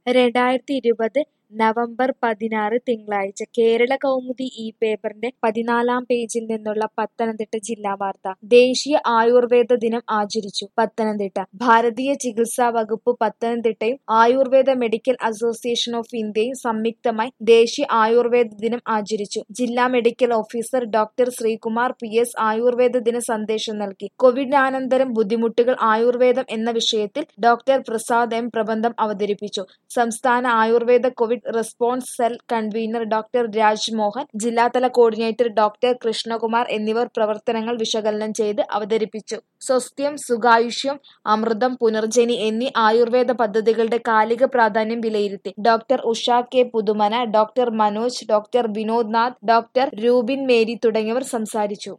2020 November 16 തിങ്കളാഴ്ച കേരള കൗമുദി ഈ പേപ്പറിന്റെ 14-ാം പേജിൽ നിന്നുള്ള പത്തനംതിട്ട ജില്ലാ വാർത്ത. ദേശീയ ആയുർവേദ ദിനം ആചരിച്ചു. പത്തനംതിട്ട. ഭാരതീയ ചികിത്സാ വകുപ്പ് പത്തനംതിട്ടയും ആയുർവേദ മെഡിക്കൽ അസോസിയേഷൻ ഓഫ് ഇന്ത്യയും സംയുക്തമായി ദേശീയ ആയുർവേദ ദിനം ആചരിച്ചു. ജില്ലാ medical officer doctor Sreekumar PS Ayurveda ദിന സന്ദേശം നൽകി. കോവിഡാനന്തരം ബുദ്ധിമുട്ടുകൾ ആയുർവേദം എന്ന വിഷയത്തിൽ ഡോക്ടർ പ്രസാദ് M പ്രബന്ധം അവതരിപ്പിച്ചു. സംസ്ഥാന Ayurveda Covid response cell convener doctor Rajmohan, ജില്ലാതല കോർഡിനേറ്റർ ഡോക്ടർ കൃഷ്ണകുമാർ എന്നിവർ പ്രവർത്തനങ്ങൾ വിശകലനം ചെയ്ത് അവതരിപ്പിച്ചു. സ്വസ്ഥ്യം, സുഖായുഷ്യം, അമൃതം, പുനർജനി എന്നീ ആയുർവേദ പദ്ധതികളുടെ കാലിക പ്രാധാന്യം വിലയിരുത്തി. Doctor Usha K Puthumana, doctor Manoj, doctor Vinod Nath, doctor Rubin Mary തുടങ്ങിയവർ സംസാരിച്ചു.